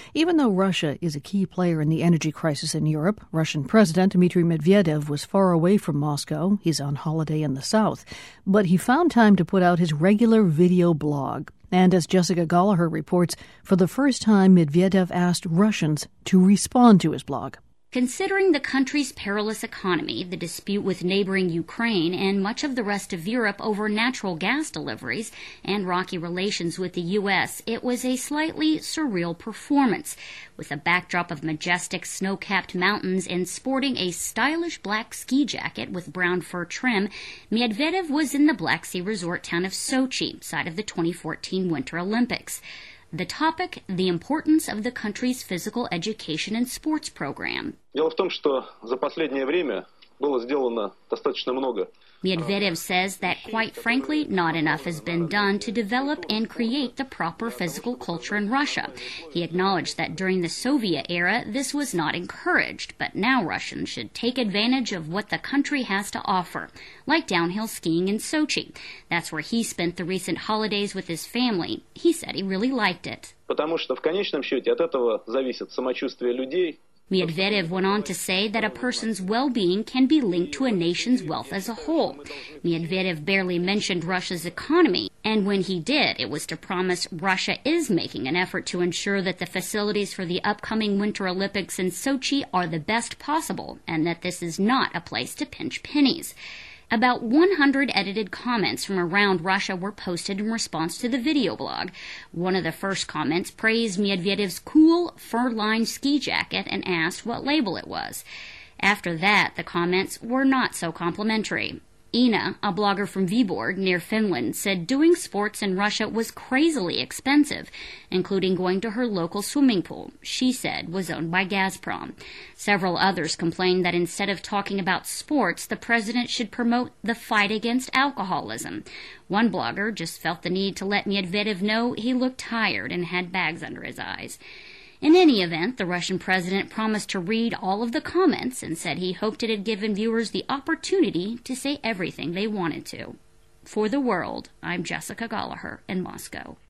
Even though Russia is a key player in the energy crisis in Europe, Russian President Dmitry Medvedev was far away from Moscow. He's on holiday in the south. But he found time to put out his regular video blog. And as Jessica Gallagher reports, for the first time, Medvedev asked Russians to respond to his blog. Considering the country's perilous economy, the dispute with neighboring Ukraine, and much of the rest of Europe over natural gas deliveries and rocky relations with the U.S., it was a slightly surreal performance. With a backdrop of majestic snow-capped mountains and sporting a stylish black ski jacket with brown fur trim, Medvedev was in the Black Sea resort town of Sochi, site of the 2014 Winter Olympics. The topic, the importance of the country's physical education and sports program. Дело в том, что за последнее время было сделано достаточно много. Medvedev says that, quite frankly, not enough has been done to develop and create the proper physical culture in Russia. He acknowledged that during the Soviet era, this was not encouraged, but now Russians should take advantage of what the country has to offer, like downhill skiing in Sochi. That's where he spent the recent holidays with his family. He said he really liked it. Потому что в конечном счете от этого зависит самочувствие людей. Medvedev went on to say that a person's well-being can be linked to a nation's wealth as a whole. Medvedev barely mentioned Russia's economy, and when he did, it was to promise Russia is making an effort to ensure that the facilities for the upcoming Winter Olympics in Sochi are the best possible, and that this is not a place to pinch pennies. About 100 edited comments from around Russia were posted in response to the video blog. One of the first comments praised Medvedev's cool, fur-lined ski jacket and asked what label it was. After that, the comments were not so complimentary. Ina, a blogger from Viborg, near Finland, said doing sports in Russia was crazily expensive, including going to her local swimming pool, she said was owned by Gazprom. Several others complained that instead of talking about sports, the president should promote the fight against alcoholism. One blogger just felt the need to let Medvedev know he looked tired and had bags under his eyes. In any event, the Russian president promised to read all of the comments and said he hoped it had given viewers the opportunity to say everything they wanted to. For the World, I'm Jessica Gallagher in Moscow.